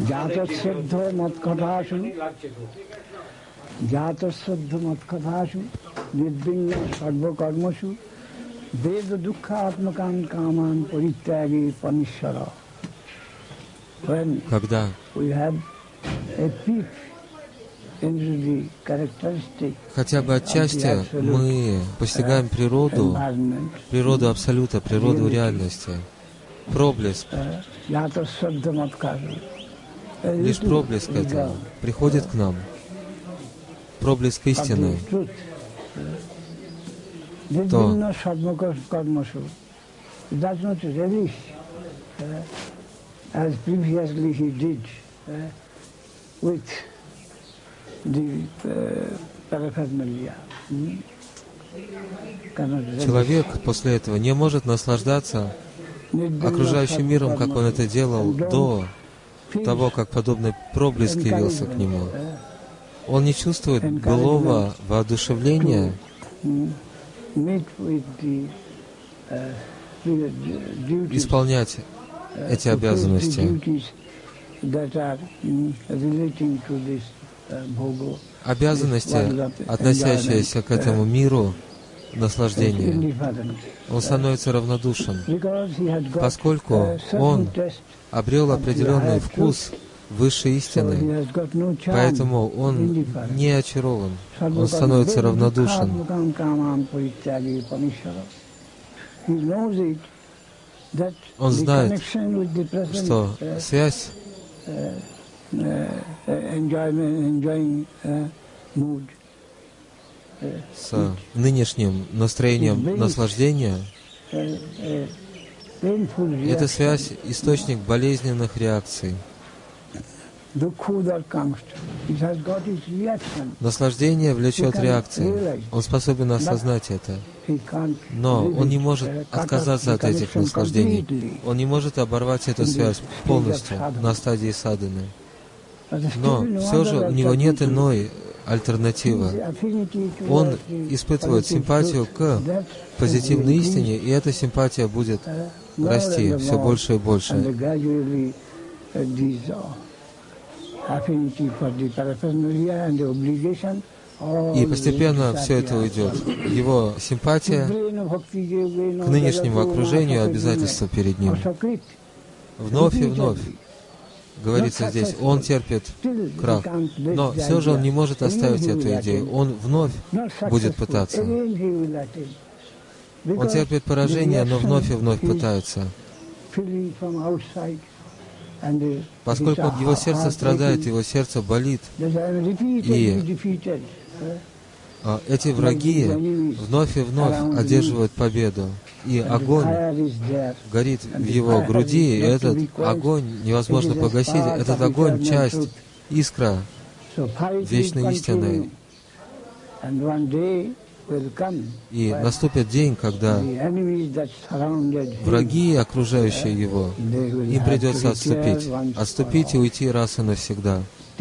Jatasraddha matkathasu nirvigna sarva karmasu veda dukkha atmakan kaman parityagi panishara. When we have a peep into the characteristic, хотя бы отчасти мы постигаем природу абсолюта, природу реальности, проблеск, лишь проблеск этого приходит к нам, проблеск истины, то as previously he did with the paraphernalia. Человек после этого не может наслаждаться окружающим миром, как он это делал до того, как подобный проблеск явился к нему. Он не чувствует былого воодушевления исполнять эти обязанности, относящиеся к этому миру наслаждения. Он становится равнодушен, поскольку он обрел определенный вкус высшей истины, поэтому он не очарован, он становится равнодушен. Он знает, что связь с нынешним настроением наслаждения — это связь, источник болезненных реакций. Наслаждение влечет реакции. Он способен осознать это. Но он не может отказаться от этих наслаждений. Он не может оборвать эту связь полностью на стадии садханы. Но все же у него нет иной альтернативы. Он испытывает симпатию к позитивной истине, и эта симпатия будет расти все больше и больше. И постепенно все это уйдет. Его симпатия к нынешнему окружению, обязательства перед ним. Вновь и вновь, говорится здесь, он терпит крах. Но все же он не может оставить эту идею. Он вновь будет пытаться. Он терпит поражение, но вновь и вновь пытается. Поскольку его сердце страдает, его сердце болит, и эти враги вновь и вновь одерживают победу, и огонь горит в его груди, и этот огонь невозможно погасить. Этот огонь — часть, искра вечной истины. И наступит день, когда враги, окружающие его, им придется отступить и уйти раз и навсегда.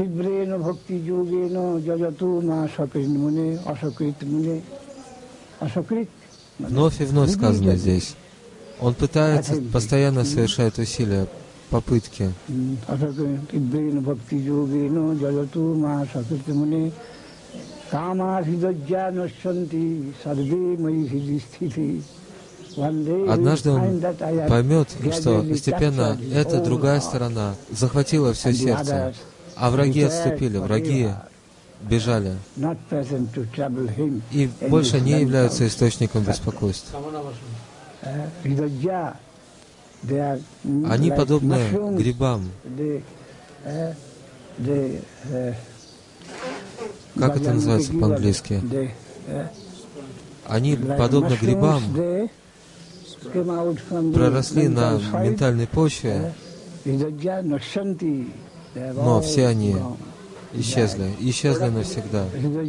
Вновь и вновь сказано здесь. Он пытается, постоянно совершает усилия, попытки. Однажды он поймет, что постепенно эта другая сторона захватила все сердце, а враги отступили, враги бежали и больше не являются источником беспокойств. Они подобны грибам. Как это называется по-английски? Они, подобно грибам, проросли на ментальной почве, но все они исчезли навсегда.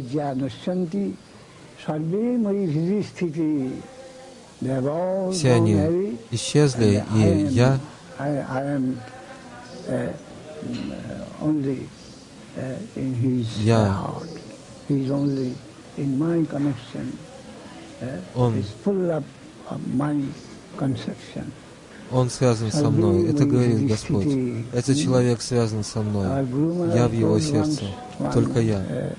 Все они исчезли, и я Он связан со мной. Это говорит Господь. Этот человек связан со мной. Я в его сердце. Только я.